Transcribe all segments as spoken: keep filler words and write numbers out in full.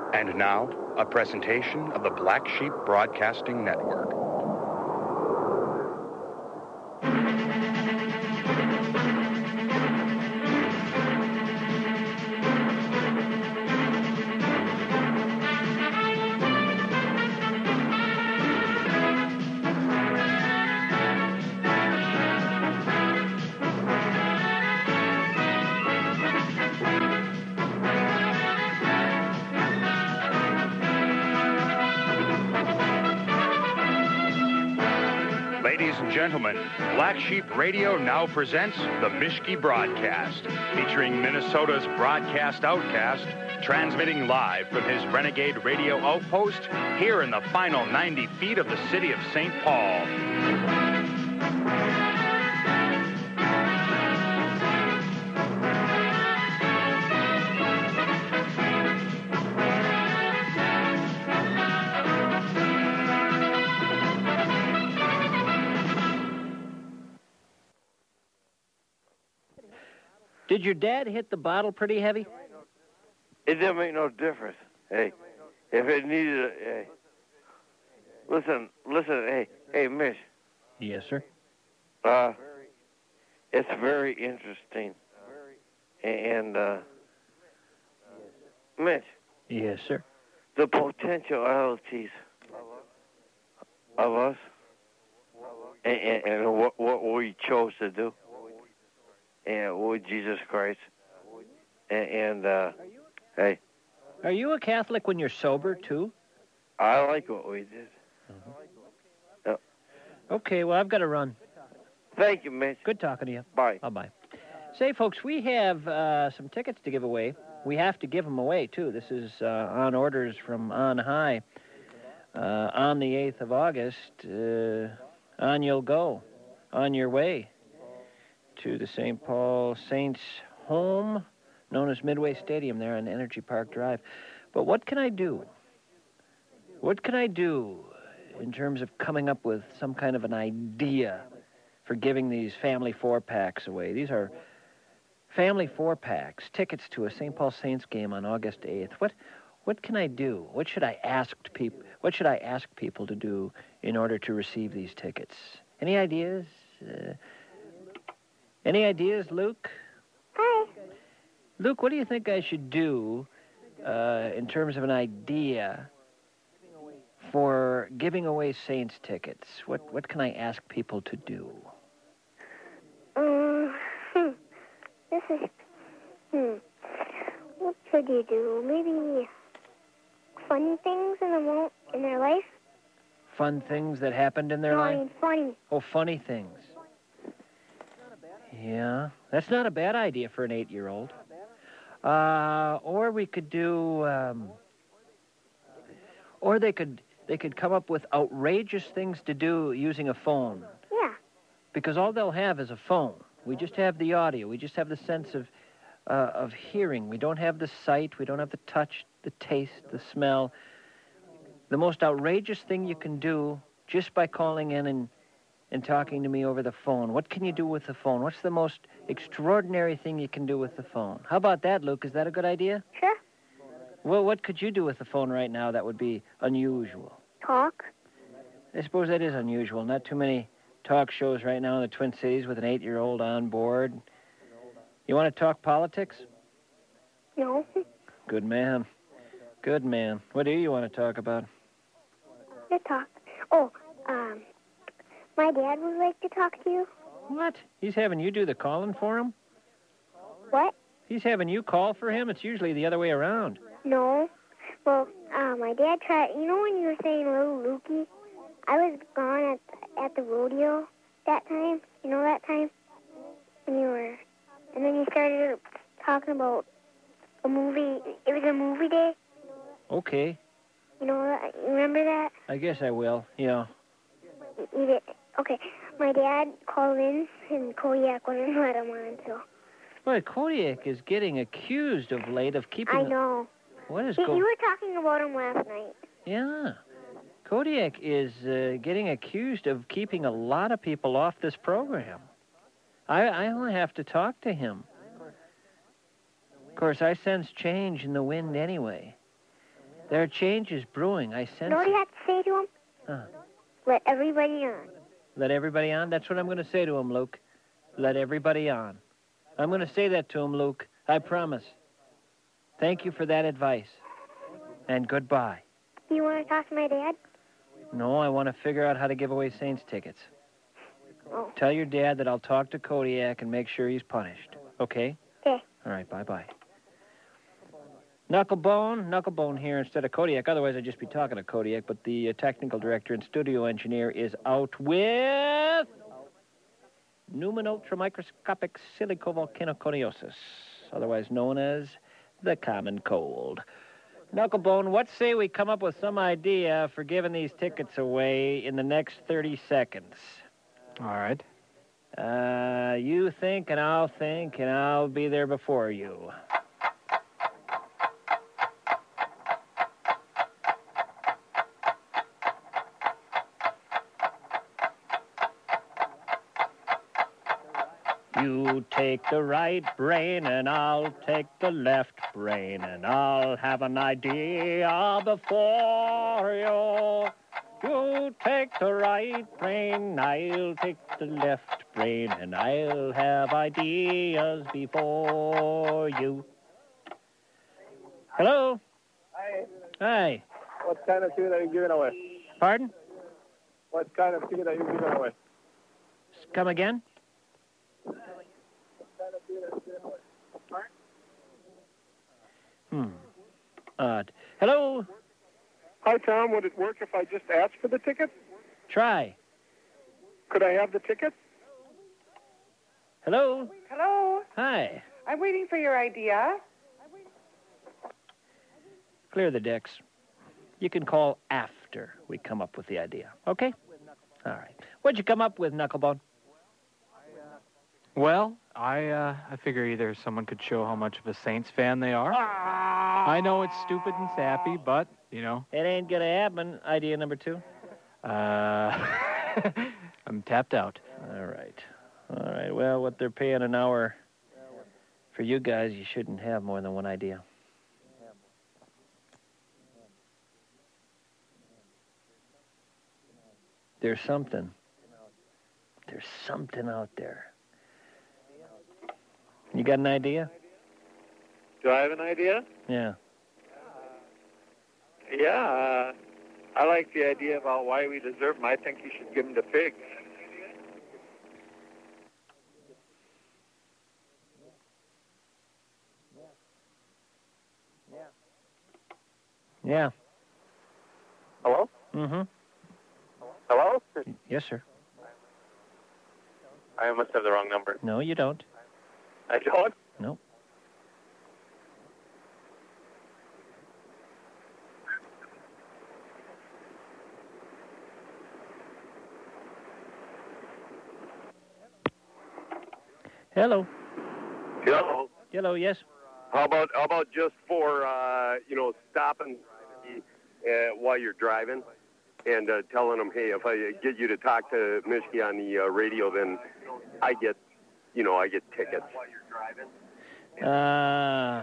And now, a presentation of the Black Sheep Broadcasting Network. Ladies and gentlemen, Black Sheep Radio now presents the Mishki Broadcast, featuring Minnesota's broadcast outcast, transmitting live from his renegade radio outpost here in the final ninety feet of the city of Saint Paul. Did your dad hit the bottle pretty heavy? It didn't make no difference. Hey, if it needed a... Hey, listen, listen, hey, hey, Mish. Yes, sir. Uh, it's very interesting. And, uh, Mitch. Yes, sir. The potentialities of us and, and, and what, what we chose to do. And with Jesus Christ. And, and uh, hey. Are you a Catholic when you're sober, too? I like what we did. Mm-hmm. Yep. Okay, well, I've got to run. Thank you, Mitch. Good talking to you. Bye. Bye-bye. Say, folks, we have uh, some tickets to give away. We have to give them away, too. This is uh, on orders from on high. Uh, on the eighth of August, uh, on you'll go, on your way to the Saint Paul Saints home, known as Midway Stadium there on Energy Park Drive. But what can I do? What can I do in terms of coming up with some kind of an idea for giving these family four-packs away? These are family four-packs, tickets to a Saint Paul Saints game on August eighth. What what can I do? What should I ask people? What should I ask people to do in order to receive these tickets? Any ideas? Uh, Any ideas, Luke? Hi. Luke, what do you think I should do uh, in terms of an idea for giving away Saints tickets? What what can I ask people to do? Um, hmm. This is, hmm. What should you do? Maybe funny things in the in their life? Fun things that happened in their no, life? I mean funny. Oh, funny things. Yeah, that's not a bad idea for an eight-year-old. Uh, or we could do, um, or they could they could come up with outrageous things to do using a phone. Yeah. Because all they'll have is a phone. We just have the audio. We just have the sense of uh, of hearing. We don't have the sight. We don't have the touch, the taste, the smell. The most outrageous thing you can do just by calling in and and talking to me over the phone. What can you do with the phone? What's the most extraordinary thing you can do with the phone? How about that, Luke? Is that a good idea? Sure. Well, what could you do with the phone right now that would be unusual? Talk. I suppose that is unusual. Not too many talk shows right now in the Twin Cities with an eight-year-old on board. You want to talk politics? No. Good man. Good man. What do you want to talk about? Let's talk. Oh, um... my dad would like to talk to you. What? He's having you do the calling for him? What? He's having you call for him? It's usually the other way around. No. Well, uh, my dad tried... You know when you were saying little Lukey? I was gone at at the rodeo that time. You know that time? When you were... And then you started talking about a movie. It was a movie day. Okay. You know, you remember that? I guess I will, yeah. You did. Okay. My dad called in, and Kodiak wouldn't let him on, so... Boy, Kodiak is getting accused of late of keeping... I know. What is You, going... you were talking about him last night. Yeah. Kodiak is uh, getting accused of keeping a lot of people off this program. I, I only have to talk to him. Of course, I sense change in the wind anyway. There are changes brewing. I sense You know what you it. have to say to him? Huh. Let everybody on. Let everybody on? That's what I'm going to say to him, Luke. Let everybody on. I'm going to say that to him, Luke. I promise. Thank you for that advice. And goodbye. Do you want to talk to my dad? No, I want to figure out how to give away Saints tickets. Oh. Tell your dad that I'll talk to Kodiak and make sure he's punished. Okay? Okay. All right, bye-bye. Knucklebone, Knucklebone here instead of Kodiak. Otherwise, I'd just be talking to Kodiak, but the uh, technical director and studio engineer is out with Newman ultramicroscopic silicovolcanoconiosis, otherwise known as the common cold. Knucklebone, what say we come up with some idea for giving these tickets away in the next thirty seconds? All right. Uh, you think and I'll think, and I'll be there before you. You take the right brain and I'll take the left brain, and I'll have an idea before you. You take the right brain, I'll take the left brain, and I'll have ideas before you. Hello? Hi. Hi. What kind of ticket are you giving away? Pardon? What kind of ticket are you giving away? Come again? Hmm. Odd. Hello? Hi, Tom. Would it work if I just asked for the ticket? Try. Could I have the ticket? Hello? Hello. Hi. I'm waiting for your idea. Clear the decks. You can call after we come up with the idea. Okay? All right. What'd you come up with, Knucklebone? Well, I uh, I figure either someone could show how much of a Saints fan they are. I know it's stupid and sappy, but, you know. It ain't gonna happen. Idea number two. Uh, I'm tapped out. All right. All right. Well, what they're paying an hour for you guys, you shouldn't have more than one idea. There's something. There's something out there. You got an idea? Do I have an idea? Yeah. Yeah. Uh, I like the idea about why we deserve them. I think you should give them to pigs. Yeah. Hello? Mm-hmm. Hello? Yes, sir. I must have the wrong number. No, you don't. I don't? No. Hello. Hello. Hello, yes. How about how about just for uh, you know stopping uh, while you're driving and uh, telling them, hey, if I get you to talk to Mishki on the uh, radio, then I get you know I get tickets. Uh,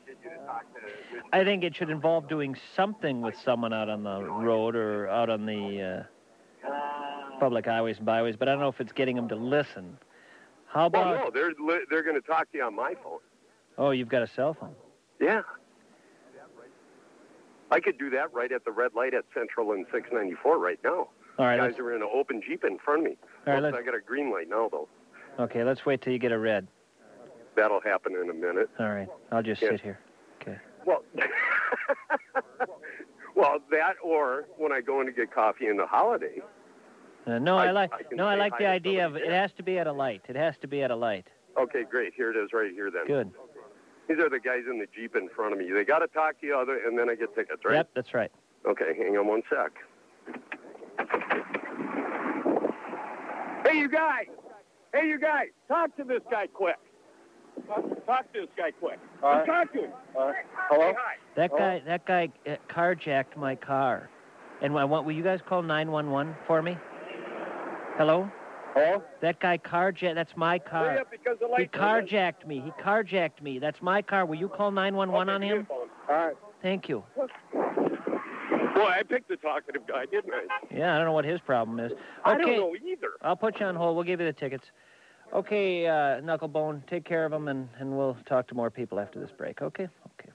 I think it should involve doing something with someone out on the road or out on the uh, public highways and byways, but I don't know if it's getting them to listen. How Well, about... no, they're li- they're going to talk to you on my phone. Oh, you've got a cell phone. Yeah. I could do that right at the red light at Central and six ninety-four right now. All right, Guys let's- are in an open Jeep in front of me. All right, Oops, let's- I got a green light now, though. Okay, let's wait till you get a red. That'll happen in a minute. All right, I'll just Yeah. sit here. Okay. Well, well, that or when I go in to get coffee in the holiday. Uh, no, I- I, like I can no, I say like hi the to idea of somebody it there. has to be at a light. It has to be at a light. Okay, great. Here it is right here then. Good. These are the guys in the Jeep in front of me. They got to talk to you, other, and then I get tickets, right? Yep, that's right. Okay, hang on one sec. Hey, you guys! Hey, you guys! Talk to this guy quick. Talk, talk to this guy quick. All right. Talk to him. Uh, hello? Say hi. That Oh. guy, that guy uh, carjacked my car. And I want, will you guys call nine one one for me? Hello? Hello? That guy carjacked, that's my Hurry car. up because the He lights are red. carjacked me. He carjacked me. That's my car. Will you call nine one one Okay, on give me him? a phone. All right. Thank you. Boy, I picked the talkative guy, didn't I? Yeah, I don't know what his problem is. Okay. I don't know either. I'll put you on hold. We'll give you the tickets. Okay, uh, Knucklebone, take care of them, and, and we'll talk to more people after this break. Okay? Okay.